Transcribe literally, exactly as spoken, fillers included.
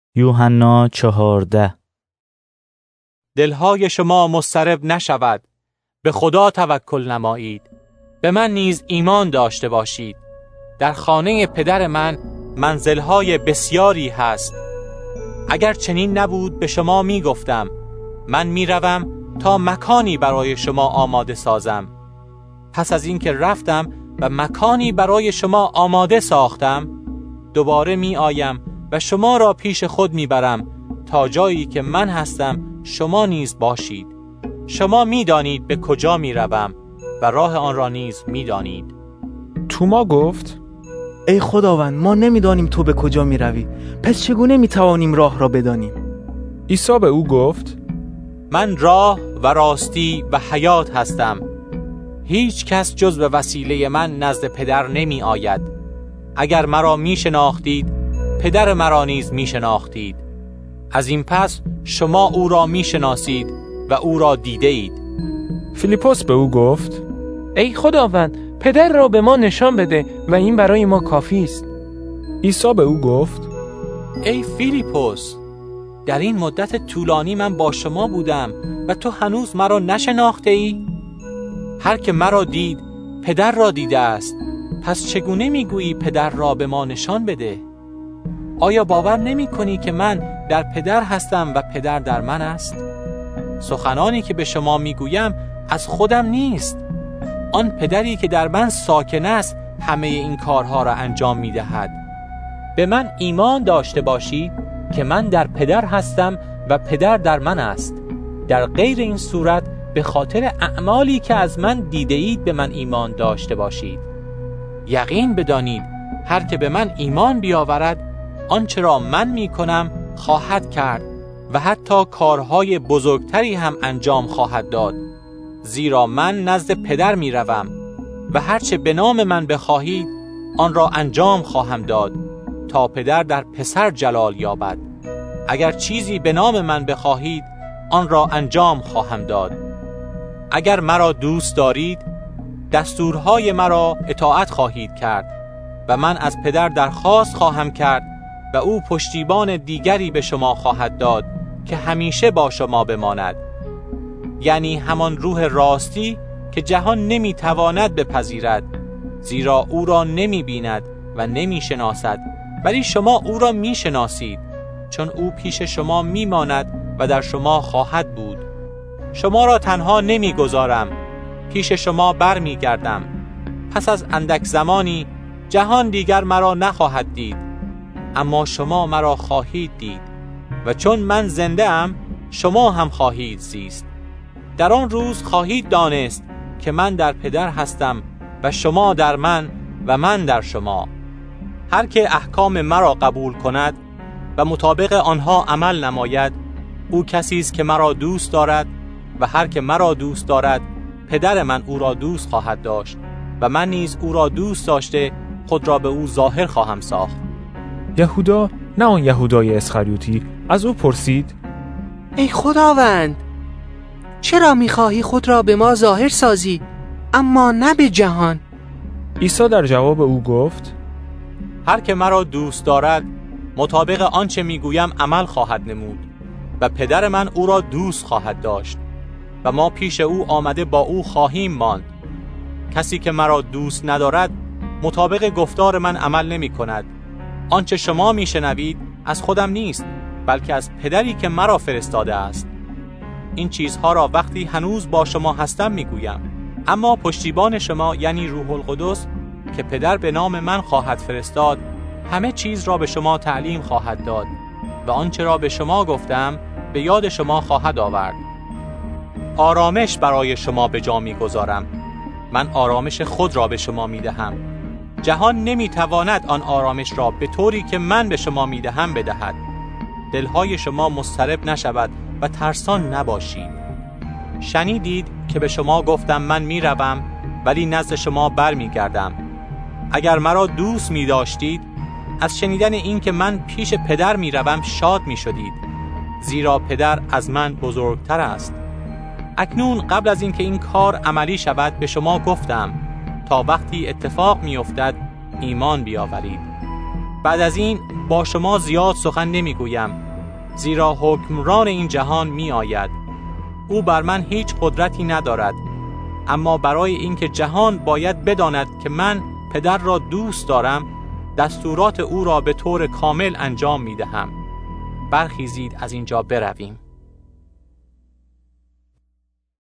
یوحنا چهارده. دلهای شما مضطرب نشود، به خدا توکل نمایید، به من نیز ایمان داشته باشید. در خانه پدر من منزلهای بسیاری هست. اگر چنین نبود به شما می گفتم، من می روم تا مکانی برای شما آماده سازم. پس از اینکه رفتم و مکانی برای شما آماده ساختم، دوباره می آیم و شما را پیش خود می برم تا جایی که من هستم شما نیز باشید. شما می دانید به کجا می روم و راه آن را نیز می دانید. توما گفت: ای خداوند، ما نمی دانیم تو به کجا می روی، پس چگونه می توانیم راه را بدانیم؟ عیسی به او گفت: من راه و راستی و حیات هستم. هیچ کس جز به وسیله من نزد پدر نمی آید. اگر مرا می شناختید، پدر مرا نیز می شناختید. از این پس شما او را می شناسید و او را دیده اید. فیلیپوس به او گفت: ای خداوند، پدر را به ما نشان بده و این برای ما کافی است. عیسی به او گفت: ای فیلیپوس، در این مدت طولانی من با شما بودم و تو هنوز مرا نشناخته ای؟ هر که مرا دید پدر را دیده است. پس چگونه میگویی پدر را به ما نشان بده؟ آیا باور نمی کنی که من در پدر هستم و پدر در من است؟ سخنانی که به شما میگویم از خودم نیست. آن پدری که در من ساکن است همه این کارها را انجام میدهد. به من ایمان داشته باشید که من در پدر هستم و پدر در من است. در غیر این صورت به خاطر اعمالی که از من دیده اید به من ایمان داشته باشید. یقین بدانید هر که به من ایمان بیاورد آنچه را من می کنم خواهد کرد و حتی کارهای بزرگتری هم انجام خواهد داد، زیرا من نزد پدر می روم و هرچه به نام من بخواهید آن را انجام خواهم داد تا پدر در پسر جلال یابد. اگر چیزی به نام من بخواهید آن را انجام خواهم داد. اگر مرا دوست دارید دستورهای مرا اطاعت خواهید کرد و من از پدر درخواست خواهم کرد و او پشتیبان دیگری به شما خواهد داد که همیشه با شما بماند، یعنی همان روح راستی که جهان نمیتواند بپذیرد، زیرا او را نمی بیند و نمی شناسد، ولی شما او را می شناسید چون او پیش شما می ماند و در شما خواهد بود. شما را تنها نمی گذارم، پیش شما بر می گردم. پس از اندک زمانی جهان دیگر مرا نخواهد دید، اما شما مرا خواهید دید و چون من زنده ام شما هم خواهید زیست. در آن روز خواهید دانست که من در پدر هستم و شما در من و من در شما. هر که احکام مرا قبول کند و مطابق آنها عمل نماید، او کسی است که مرا دوست دارد و هر که مرا دوست دارد پدر من او را دوست خواهد داشت و من نیز او را دوست داشته خود را به او ظاهر خواهم ساخت. یهودا، نه آن یهودای اسخریوطی، از او پرسید: ای خداوند، چرا می‌خواهی خود را به ما ظاهر سازی اما نه به جهان؟ عیسی در جواب او گفت: هر که مرا دوست دارد مطابق آنچه میگویم عمل خواهد نمود و پدر من او را دوست خواهد داشت و ما پیش او آمده با او خواهیم ماند. کسی که مرا دوست ندارد مطابق گفتار من عمل نمی کند. آنچه شما میشنوید از خودم نیست، بلکه از پدری که مرا فرستاده است. این چیزها را وقتی هنوز با شما هستم میگویم. اما پشتیبان شما یعنی روح القدس که پدر به نام من خواهد فرستاد همه چیز را به شما تعلیم خواهد داد و آنچه را به شما گفتم به یاد شما خواهد آورد. آرامش برای شما به جا میگذارم. من آرامش خود را به شما میدهم. جهان نمیتواند آن آرامش را به طوری که من به شما میدهم بدهد. دلهای شما مضطرب نشود و ترسان نباشید. شنیدید که به شما گفتم من میروم ولی نزد شما بر میگردم. اگر مرا دوست میداشتید از شنیدن این که من پیش پدر میروم شاد میشدید، زیرا پدر از من بزرگتر است. اکنون قبل از اینکه این کار عملی شود به شما گفتم تا وقتی اتفاق میافتد ایمان بیاورید. بعد از این با شما زیاد سخن نمیگویم، زیرا حکمران این جهان می آید. او بر من هیچ قدرتی ندارد، اما برای اینکه جهان باید بداند که من پدر را دوست دارم، دستورات او را به طور کامل انجام می دهم. برخیزید از اینجا برویم.